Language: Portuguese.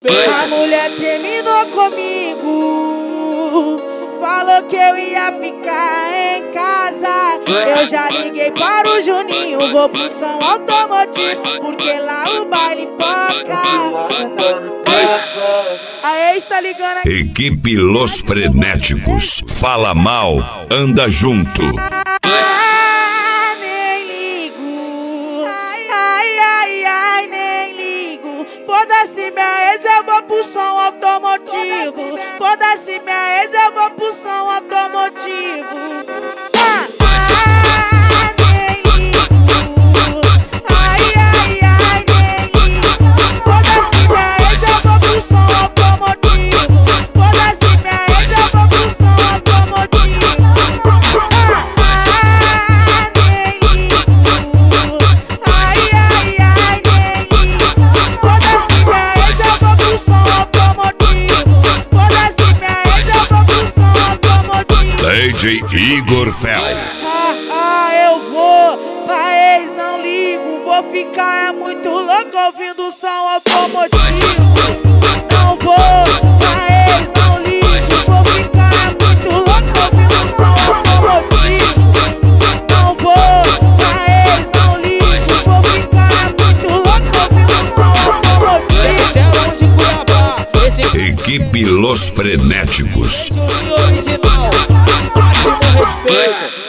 A mulher terminou comigo, falou que eu ia ficar em casa. Eu já liguei para o Juninho, vou pro som automotivo, porque lá o baile toca. A ex tá ligando aqui. Equipe Los Frenéticos. Fala mal, anda junto. Nem ligo. Ai, nem ligo. Foda-se minha ex, eu vou pro som automotivo. Foda-se minha ex, eu vou pro som automotivo. Nem ligo. Ai, nem ligo. Foda-se minha ex, eu vou pro som automotivo. Foda-se minha ex, eu vou pro som automotivo. Nem ligo. Ai, nem ligo. Foda-se minha ex, eu vou pro som automotivo. Foda-se minha ex, eu vou pro som automotivo. DJ Igor Fel. Eu vou pra ex, não ligo. Vou ficar muito louco ouvindo o som automotivo. Não vou pra ex, não ligo. Vou ficar muito louco ouvindo o som automotivo. Não vou pra ex, não ligo. Vou ficar muito louco ouvindo o som automotivo. Equipe Los Frenéticos. Original, máximo respeito.